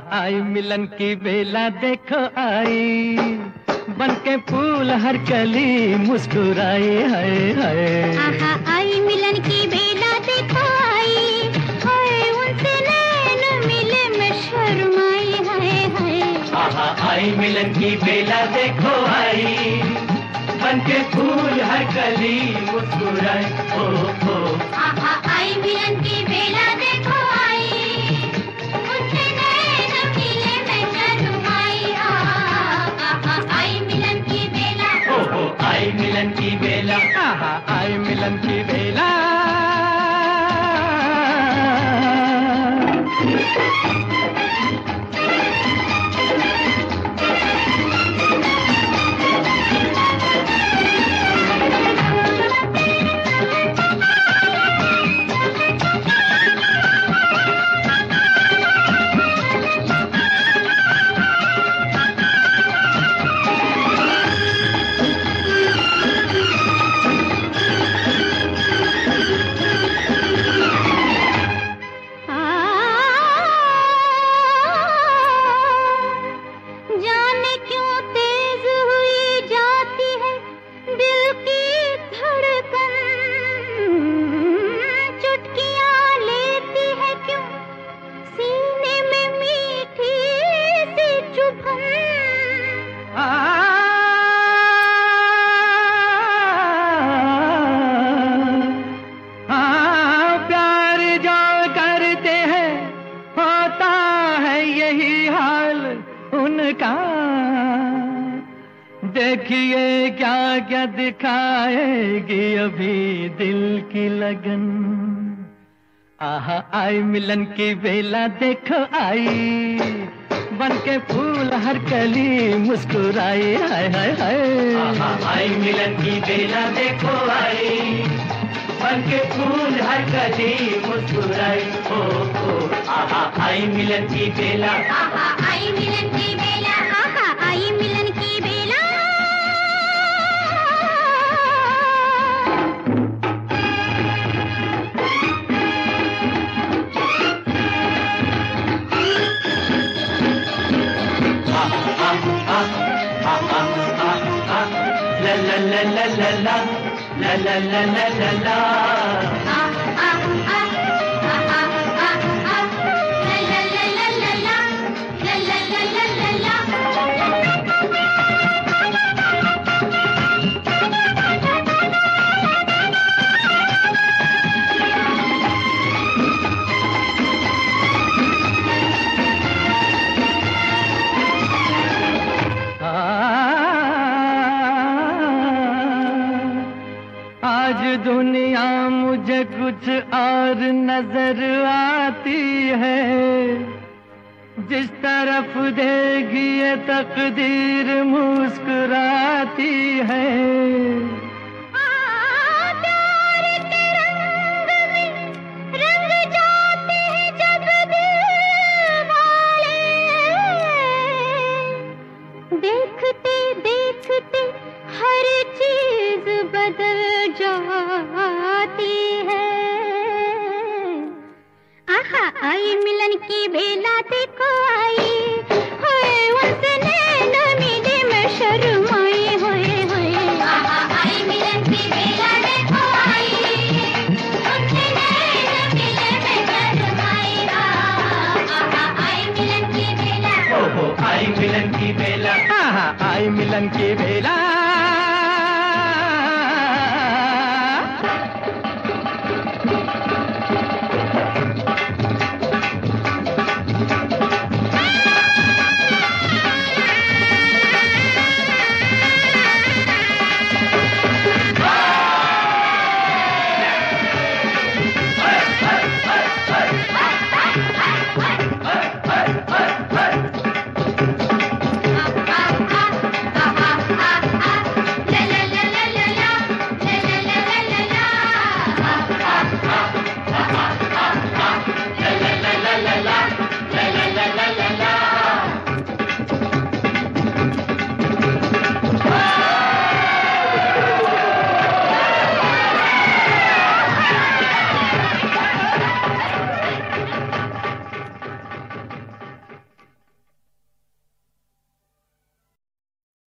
आई मिलन की बेला देखो आई, बनके फूल हर कली मुस्कुराई हाय हाय। आहा आई मिलन की बेला देखो आई, हाय उनसे नैन मिले मैं शर्माई हाय हाय। आहा आई मिलन की बेला देखो आई, बनके फूल हर कली मुस्कुराई ओ ओ। आहा आई मिलन की बेला देखो आई, उनसे नैन मिले मैं शर्माई। आहा आई मिलन की बेला, ओ आई मिलन की बेला, आहा आई मिलन की बेला। देखिए क्या क्या दिखाएगी अभी दिल की लगन। आहा आई मिलन की बेला देखो आई, बनके फूल हर कली मुस्कुराई हाय हाय हाय। आहा आई मिलन की बेला देखो आई, बनके फूल हर कली मुस्कुराई ओ ओ। आहा आई मिलन की बेला, आहा आई मिलन की बेला, आहा आई मिलन की बेला। La la la la la la la la la la la la। आज दुनिया मुझे कुछ और नजर आती है, जिस तरफ देखी ये तकदीर मुस्कुराती है। प्यार के रंग में रंग जाते हैं जब दिल वाले, देखते देखते हर चीज बदल जाती है। आहा आई मिलन की बेला देखो